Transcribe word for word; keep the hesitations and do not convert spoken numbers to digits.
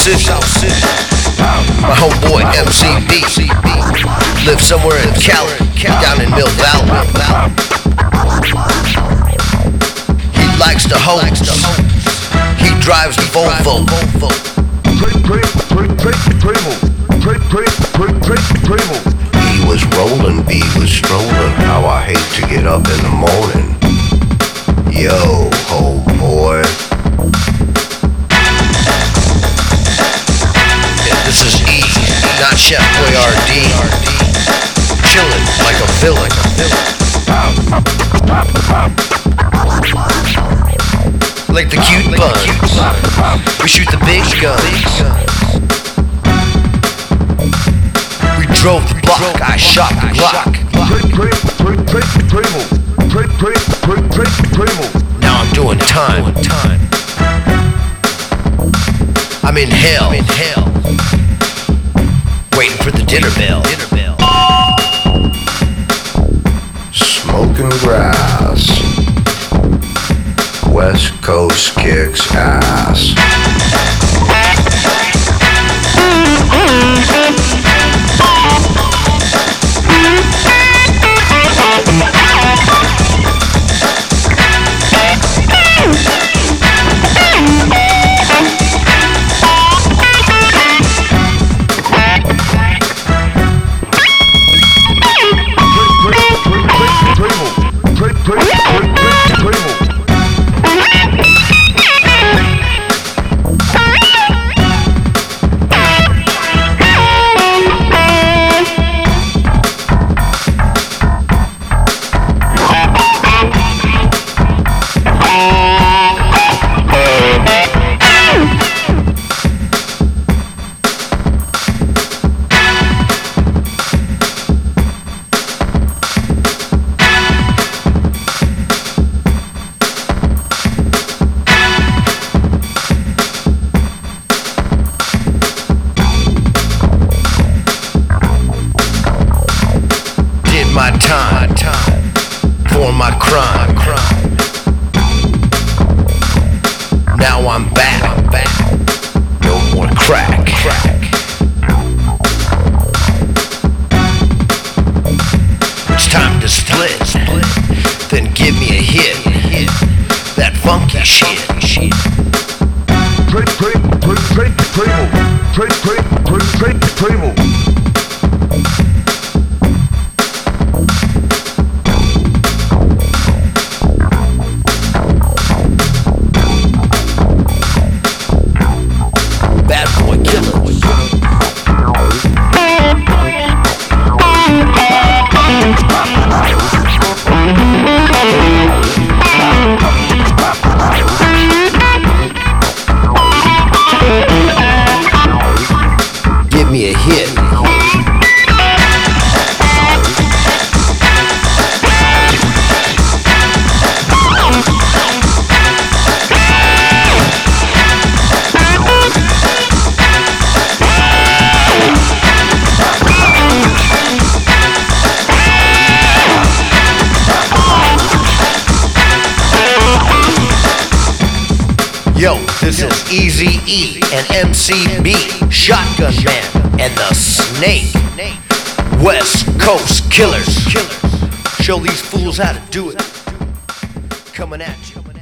City. My homeboy M C B lives somewhere in Cali, down in Mill Valley. He likes to host. He drives the Volvo. He was rolling, B was strolling. How I hate to get up in the morning. Yo, homeboy. This is E, not Chef Boyardee. Chillin' like a villain. Like the cute buns. We shoot the big guns. We drove the block. I shot the Glock. Now I'm doing time. I'm in hell. Waiting for the dinner bell. Smoking grass. West Coast kicks ass. My time for my crime. Now I'm back. No more crack. It's time to split. Then give me a hit. That funky shit. Give me a hit. Yo, this is Eazy-E and M C B, Shotgun Man and the Snake, West Coast Killers. Show these fools how to do it. Coming at you.